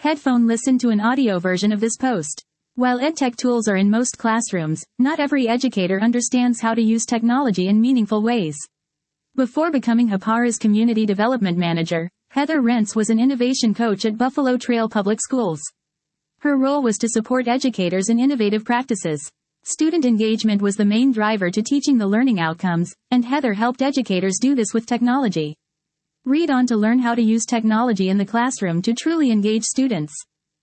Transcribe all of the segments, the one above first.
Headphone listen to an audio version of this post. While EdTech tools are in most classrooms, not every educator understands how to use technology in meaningful ways. Before becoming Hapara's Community Development Manager, Heather Rentz was an innovation coach at Buffalo Trail Public Schools. Her role was to support educators in innovative practices. Student engagement was the main driver to teaching the learning outcomes, and Heather helped educators do this with technology. Read on to learn how to use technology in the classroom to truly engage students.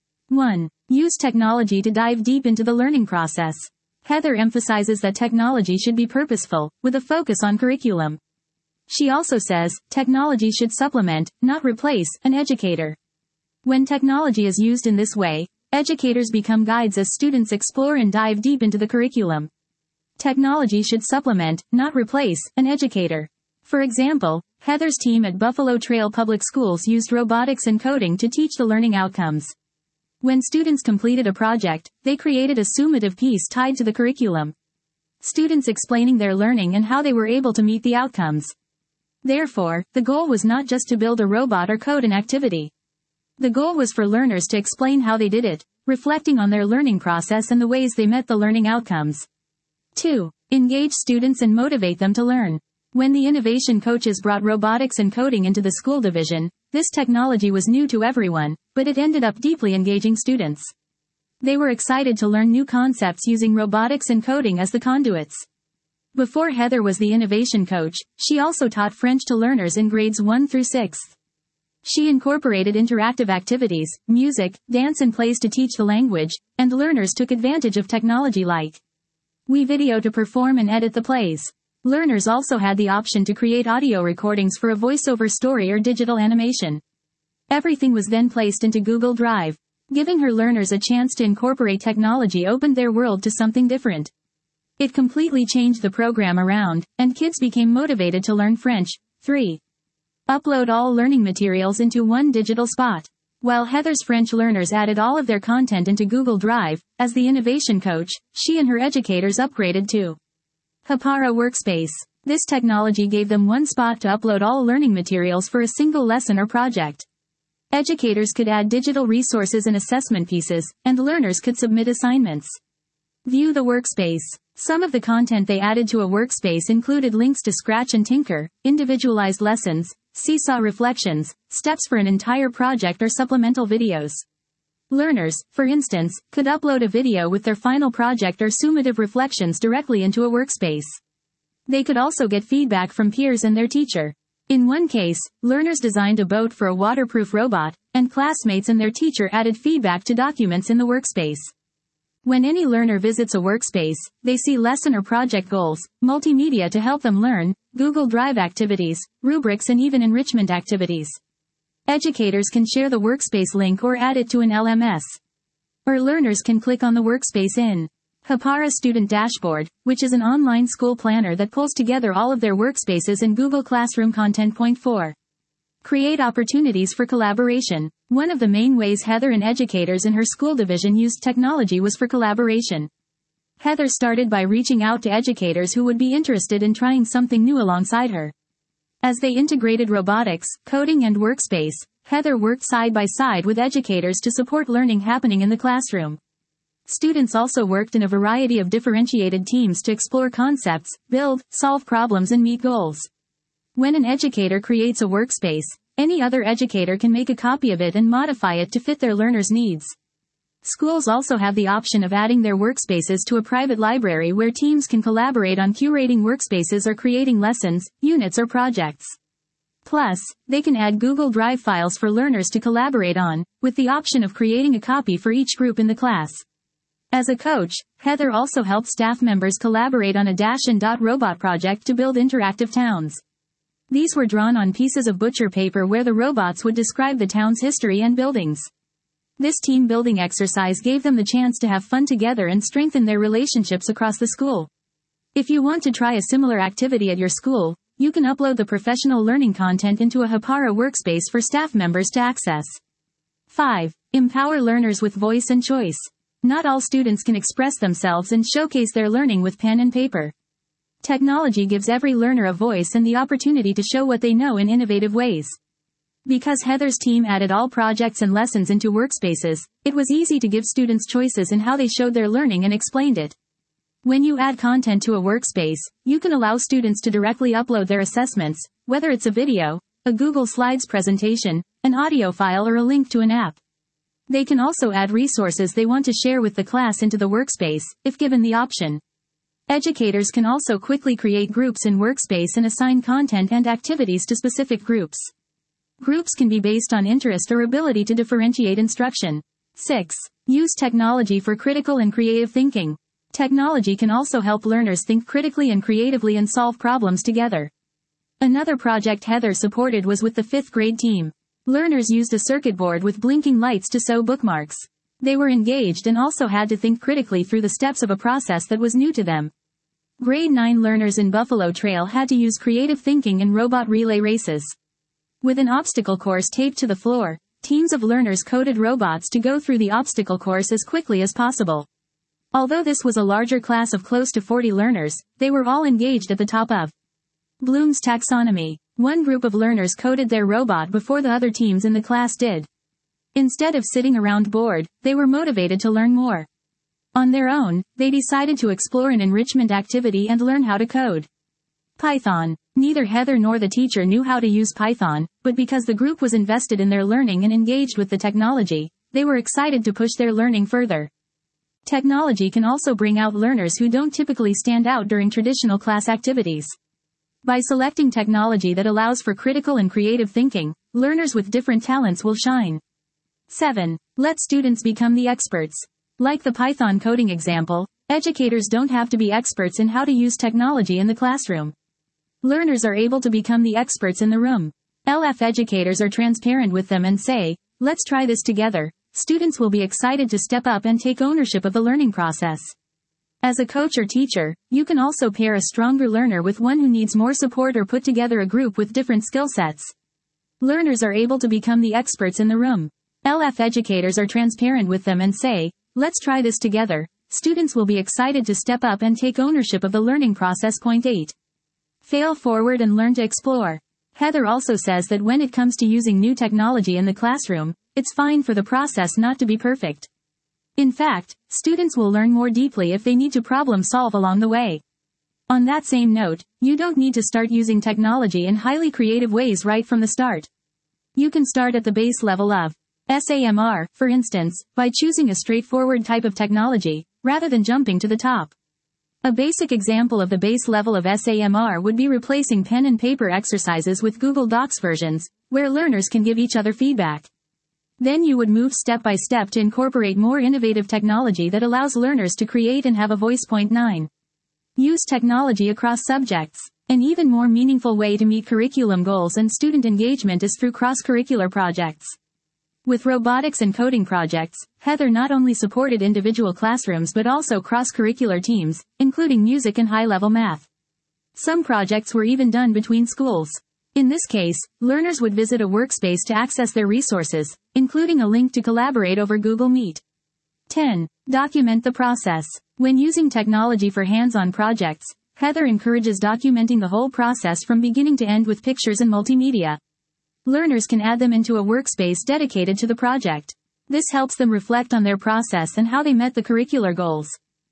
1. Use technology to dive deep into the learning process. Heather emphasizes that technology should be purposeful, with a focus on curriculum. She also says, technology should supplement, not replace, an educator. When technology is used in this way, educators become guides as students explore and dive deep into the curriculum. Technology should supplement, not replace, an educator. For example, Heather's team at Buffalo Trail Public Schools used robotics and coding to teach the learning outcomes. When students completed a project, they created a summative piece tied to the curriculum. Students explaining their learning and how they were able to meet the outcomes. Therefore, the goal was not just to build a robot or code an activity. The goal was for learners to explain how they did it, reflecting on their learning process and the ways they met the learning outcomes. 2. Engage students and motivate them to learn. When the innovation coaches brought robotics and coding into the school division, this technology was new to everyone, but it ended up deeply engaging students. They were excited to learn new concepts using robotics and coding as the conduits. Before Heather was the innovation coach, she also taught French to learners in grades 1 through 6. She incorporated interactive activities, music, dance and plays to teach the language, and learners took advantage of technology like WeVideo to perform and edit the plays. Learners also had the option to create audio recordings for a voiceover story or digital animation. Everything was then placed into Google Drive. Giving her learners a chance to incorporate technology opened their world to something different. It completely changed the program around, and kids became motivated to learn French. 3. Upload all learning materials into one digital spot. While Heather's French learners added all of their content into Google Drive, as the innovation coach, she and her educators upgraded to Hapara Workspace. This technology gave them one spot to upload all learning materials for a single lesson or project. Educators could add digital resources and assessment pieces, and learners could submit assignments. View the workspace. Some of the content they added to a workspace included links to Scratch and Tinker, individualized lessons, seesaw reflections, steps for an entire project or supplemental videos. Learners, for instance, could upload a video with their final project or summative reflections directly into a workspace. They could also get feedback from peers and their teacher. In one case, learners designed a boat for a waterproof robot, and classmates and their teacher added feedback to documents in the workspace. When any learner visits a workspace, they see lesson or project goals, multimedia to help them learn, Google Drive activities, rubrics and even enrichment activities. Educators can share the workspace link or add it to an LMS. Or learners can click on the workspace in Hapara Student Dashboard, which is an online school planner that pulls together all of their workspaces in Google Classroom content. 4. Create opportunities for collaboration. One of the main ways Heather and educators in her school division used technology was for collaboration. Heather started by reaching out to educators who would be interested in trying something new alongside her. As they integrated robotics, coding and workspace, Heather worked side by side with educators to support learning happening in the classroom. Students also worked in a variety of differentiated teams to explore concepts, build, solve problems and meet goals. When an educator creates a workspace, any other educator can make a copy of it and modify it to fit their learners' needs. Schools also have the option of adding their workspaces to a private library where teams can collaborate on curating workspaces or creating lessons, units or projects. Plus, they can add Google Drive files for learners to collaborate on, with the option of creating a copy for each group in the class. As a coach, Heather also helped staff members collaborate on a Dash and Dot robot project to build interactive towns. These were drawn on pieces of butcher paper where the robots would describe the town's history and buildings. This team building exercise gave them the chance to have fun together and strengthen their relationships across the school. If you want to try a similar activity at your school, you can upload the professional learning content into a Hapara workspace for staff members to access. 5. Empower learners with voice and choice. Not all students can express themselves and showcase their learning with pen and paper. Technology gives every learner a voice and the opportunity to show what they know in innovative ways. Because Heather's team added all projects and lessons into workspaces, it was easy to give students choices in how they showed their learning and explained it. When you add content to a workspace, you can allow students to directly upload their assessments, whether it's a video, a Google Slides presentation, an audio file, or a link to an app. They can also add resources they want to share with the class into the workspace, if given the option. Educators can also quickly create groups in Workspace and assign content and activities to specific groups. Groups can be based on interest or ability to differentiate instruction. 6. Use technology for critical and creative thinking. Technology can also help learners think critically and creatively and solve problems together. Another project Heather supported was with the 5th grade team. Learners used a circuit board with blinking lights to sew bookmarks. They were engaged and also had to think critically through the steps of a process that was new to them. Grade 9 learners in Buffalo Trail had to use creative thinking in robot relay races. With an obstacle course taped to the floor, teams of learners coded robots to go through the obstacle course as quickly as possible. Although this was a larger class of close to 40 learners, they were all engaged at the top of Bloom's taxonomy. One group of learners coded their robot before the other teams in the class did. Instead of sitting around bored, they were motivated to learn more. On their own, they decided to explore an enrichment activity and learn how to code. Python. Neither Heather nor the teacher knew how to use Python, but because the group was invested in their learning and engaged with the technology, they were excited to push their learning further. Technology can also bring out learners who don't typically stand out during traditional class activities. By selecting technology that allows for critical and creative thinking, learners with different talents will shine. 7. Let students become the experts. Like the Python coding example, educators don't have to be experts in how to use technology in the classroom. Learners are able to become the experts in the room. If educators are transparent with them and say, "Let's try this together," students will be excited to step up and take ownership of the learning process. As a coach or teacher, you can also pair a stronger learner with one who needs more support or put together a group with different skill sets. Learners are able to become the experts in the room. If educators are transparent with them and say, "Let's try this together," students will be excited to step up and take ownership of the learning process. Point 8. Fail forward and learn to explore. Heather also says that when it comes to using new technology in the classroom, it's fine for the process not to be perfect. In fact, students will learn more deeply if they need to problem solve along the way. On that same note, you don't need to start using technology in highly creative ways right from the start. You can start at the base level of SAMR, for instance, by choosing a straightforward type of technology, rather than jumping to the top. A basic example of the base level of SAMR would be replacing pen and paper exercises with Google Docs versions, where learners can give each other feedback. Then you would move step by step to incorporate more innovative technology that allows learners to create and have a voice. Point 9. Use technology across subjects. An even more meaningful way to meet curriculum goals and student engagement is through cross-curricular projects. With robotics and coding projects, Heather not only supported individual classrooms but also cross-curricular teams, including music and high-level math. Some projects were even done between schools. In this case, learners would visit a workspace to access their resources, including a link to collaborate over Google Meet. 10. Document the process. When using technology for hands-on projects, Heather encourages documenting the whole process from beginning to end with pictures and multimedia. Learners can add them into a workspace dedicated to the project. This helps them reflect on their process and how they met the curricular goals.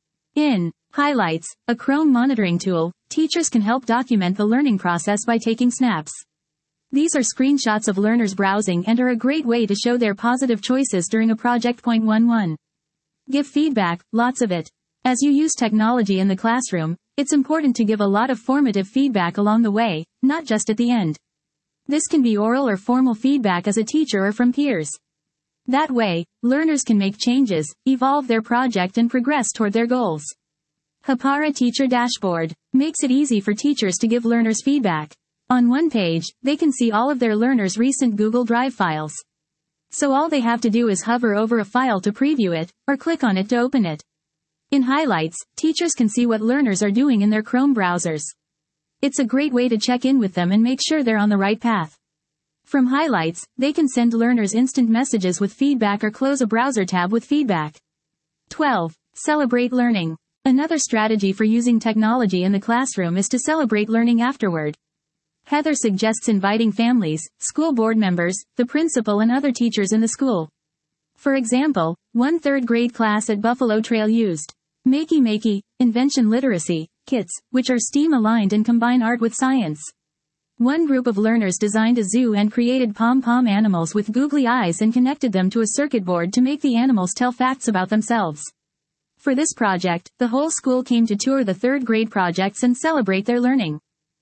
In Highlights, a Chrome monitoring tool, teachers can help document the learning process by taking snaps. These are screenshots of learners browsing and are a great way to show their positive choices during a project. Point 11. Give feedback, lots of it. As you use technology in the classroom, it's important to give a lot of formative feedback along the way, not just at the end. This can be oral or formal feedback as a teacher or from peers. That way, learners can make changes, evolve their project and progress toward their goals. Hapara Teacher Dashboard makes it easy for teachers to give learners feedback. On one page, they can see all of their learners' recent Google Drive files. So all they have to do is hover over a file to preview it, or click on it to open it. In Highlights, teachers can see what learners are doing in their Chrome browsers. It's a great way to check in with them and make sure they're on the right path. From Highlights, they can send learners instant messages with feedback or close a browser tab with feedback. 12. Celebrate learning. Another strategy for using technology in the classroom is to celebrate learning afterward. Heather suggests inviting families, school board members, the principal and other teachers in the school. For example, one third-grade class at Buffalo Trail used Makey Makey, Invention Literacy, kits, which are STEAM-aligned and combine art with science. One group of learners designed a zoo and created pom-pom animals with googly eyes and connected them to a circuit board to make the animals tell facts about themselves. For this project, the whole school came to tour the third-grade projects and celebrate their learning.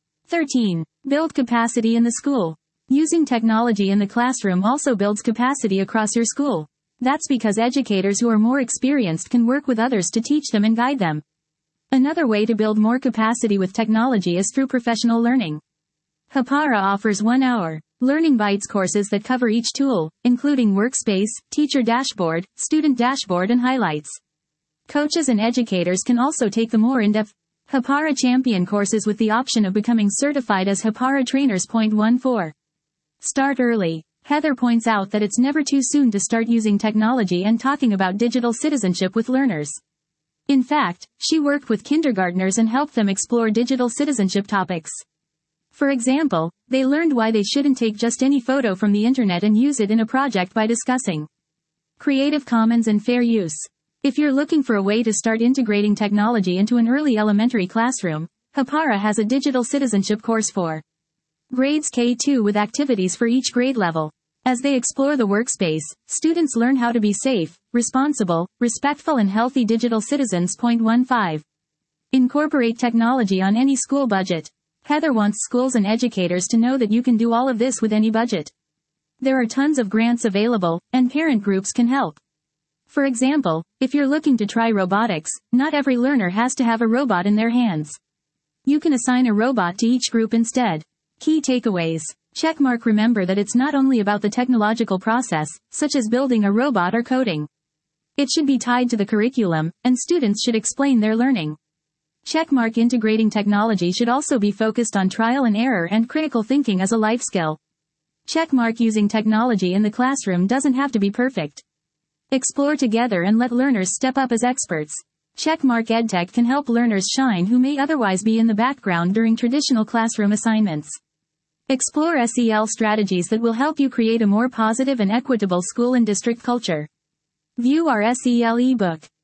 13. Build capacity in the school. Using technology in the classroom also builds capacity across your school. That's because educators who are more experienced can work with others to teach them and guide them. Another way to build more capacity with technology is through professional learning. Hapara offers 1-hour Learning Bites courses that cover each tool, including Workspace, Teacher Dashboard, Student Dashboard and Highlights. Coaches and educators can also take the more in-depth Hapara Champion courses with the option of becoming certified as Hapara Trainers. 14. Start early. Heather points out that it's never too soon to start using technology and talking about digital citizenship with learners. In fact, she worked with kindergartners and helped them explore digital citizenship topics. For example, they learned why they shouldn't take just any photo from the internet and use it in a project by discussing Creative Commons and fair use. If you're looking for a way to start integrating technology into an early elementary classroom, Hapara has a digital citizenship course for grades K2 with activities for each grade level. As they explore the workspace, students learn how to be safe, responsible, respectful and healthy digital citizens. 15. Incorporate technology on any school budget. Heather wants schools and educators to know that you can do all of this with any budget. There are tons of grants available, and parent groups can help. For example, if you're looking to try robotics, not every learner has to have a robot in their hands. You can assign a robot to each group instead. Key takeaways. Checkmark. Remember that it's not only about the technological process, such as building a robot or coding. It should be tied to the curriculum, and students should explain their learning. Checkmark. Integrating technology should also be focused on trial and error and critical thinking as a life skill. Checkmark. Using technology in the classroom doesn't have to be perfect. Explore together and let learners step up as experts. Checkmark. EdTech can help learners shine who may otherwise be in the background during traditional classroom assignments. Explore SEL strategies that will help you create a more positive and equitable school and district culture. View our SEL ebook.